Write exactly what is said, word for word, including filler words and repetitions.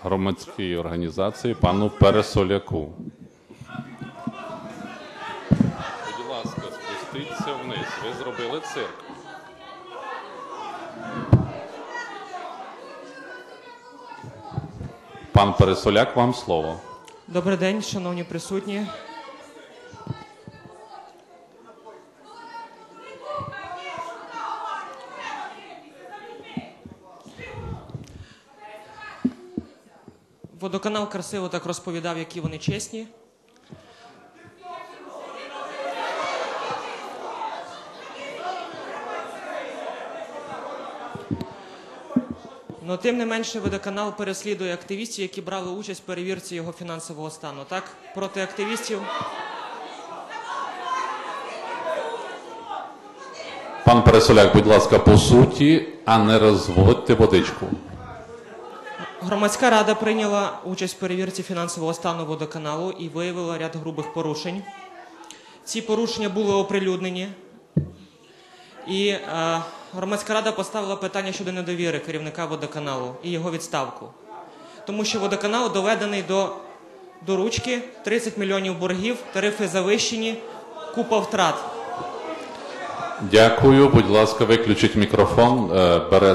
громадській організації пану Пересоляку. Будь ласка, спустіться вниз. Ви зробили цирк. Пан Пересоляк, вам слово. Добрий день, шановні присутні. Водоканал красиво так розповідав, які вони чесні. Но тим не менше водоканал переслідує активістів, які брали участь в перевірці його фінансового стану. Так, проти активістів... Пан Пересоляк, будь ласка, по суті, а не розводьте водичку. Громадська рада прийняла участь в перевірці фінансового стану водоканалу і виявила ряд грубих порушень. Ці порушення були оприлюднені. І е, громадська рада поставила питання щодо недовіри керівника водоканалу і його відставку. Тому що водоканал доведений до, до ручки, тридцять мільйонів боргів, тарифи завищені, купа втрат. Дякую. Будь ласка, виключіть мікрофон. Бере